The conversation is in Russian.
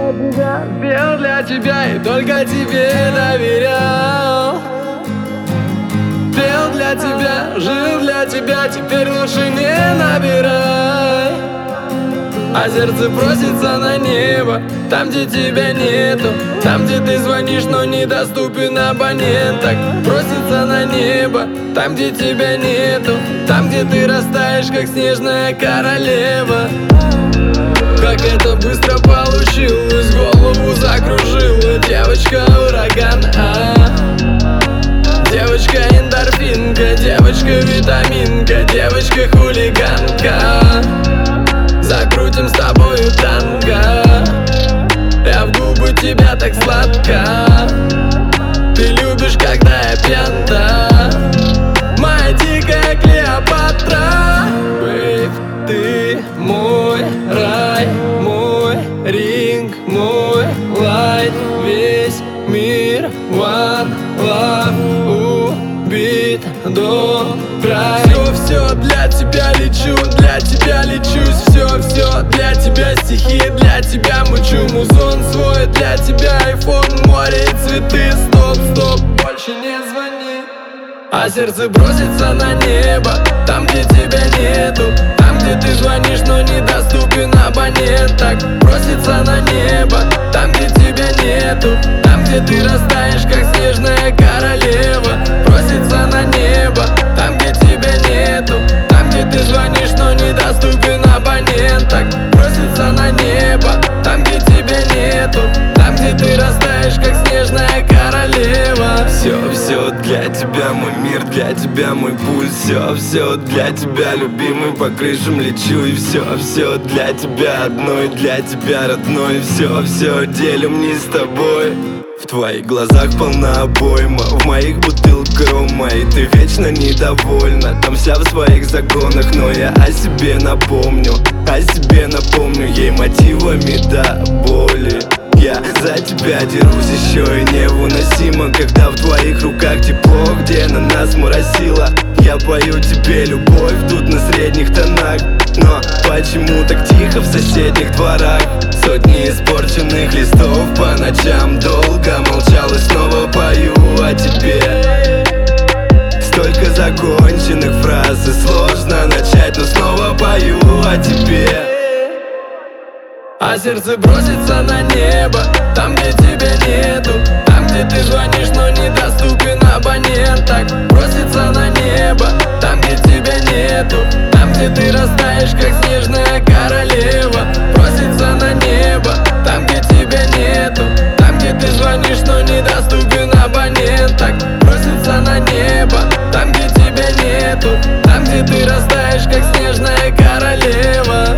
Пел для тебя и только тебе доверял. Пел для тебя, жил для тебя, теперь лучше не набирай. А сердце просится на небо, там, где тебя нету, там, где ты звонишь, но недоступен абонент. Так просится на небо, там, где тебя нету, там, где ты растаешь, как снежная королева. Как это быстро получилось, голову закружила. Девочка ураган, девочка эндорфинка, девочка витаминка, девочка хулиганка. Закрутим с тобою танго, я в губы тебя так сладко. Ты любишь, когда я пьян-то, моя дикая Клеопатра. Бэйб, ты мой рай, мой ринг, мой лайт. Весь мир one love, убит до края. Все для тебя лечу, для тебя лечусь. Все для тебя стихи, для тебя мучу. Музон свой, для тебя айфон, море и цветы. Стоп, больше не звони. А сердце бросится на небо, там, где тебя нету, там, где ты звонишь, но недоступен абонент. Так бросится на небо, там, где тебя нету, там, где ты растаешь, как снежная королева. Бросится на небо, там, где тебя нету, там, где ты звонишь, но недоступен абонент. Так бросится на небо, там, где тебя нету, там, где ты растаешь, как снежная королева. Все для тебя, мой мир, для тебя мой пульс. Все для тебя, любимый, по крышам лечу. И все для тебя одной, для тебя родной. Все делим не с тобой. В твоих глазах полна обойма, в моих бутылка рома. И ты вечно недовольна, там вся в своих законах. Но я о себе напомню, ей мотивами до боли. Я за тебя дерусь еще и невыносимо, когда в твоих руках тепло, где на нас моросило. Я пою тебе любовь тут на средних тонах, но почему так тихо в соседних дворах? Сотни испорченных листов, по ночам долго молчал и снова пою о тебе. Столько законченных фраз и сложно начать, но снова пою о тебе. А сердце бросится на небо, там, где тебя нету, там, где ты звонишь, но недоступен абонент. Так бросится на небо, там, где тебя нету, там, где ты растаешь, как снежная королева. Бросится на небо, там, где тебя нету, там, где ты звонишь, но недоступен абонент. Так бросится на небо, там, где тебя нету, там, где ты растаешь, как снежная королева.